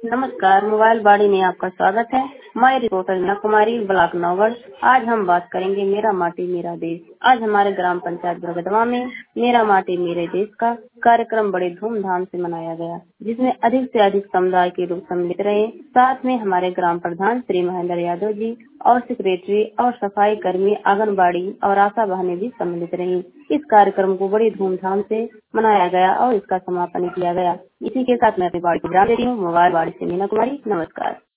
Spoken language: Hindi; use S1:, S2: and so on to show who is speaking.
S1: नमस्कार, मोबाइल बाड़ी में आपका स्वागत है। मैं रिपोर्टर मीना कुमारी, ब्लॉक नौगढ़। आज हम बात करेंगे मेरा माटी मेरा देश। आज हमारे ग्राम पंचायत बरगदवा में मेरा माटी मेरे देश का कार्यक्रम बड़े धूमधाम से मनाया गया, जिसमें अधिक से अधिक समुदाय के लोग सम्मिलित रहे। साथ में हमारे ग्राम प्रधान श्री महेंद्र यादव जी और सेक्रेटरी और सफाई कर्मी, आंगनबाड़ी और आशा बहनें भी सम्मिलित रही। इस कार्यक्रम को बड़ी धूमधाम से मनाया गया और इसका समापन किया गया। इसी के साथ मैं अपनी बाड़ी को विराम देती हूँ। मोबाइल बाड़ी से मीना कुमारी, नमस्कार।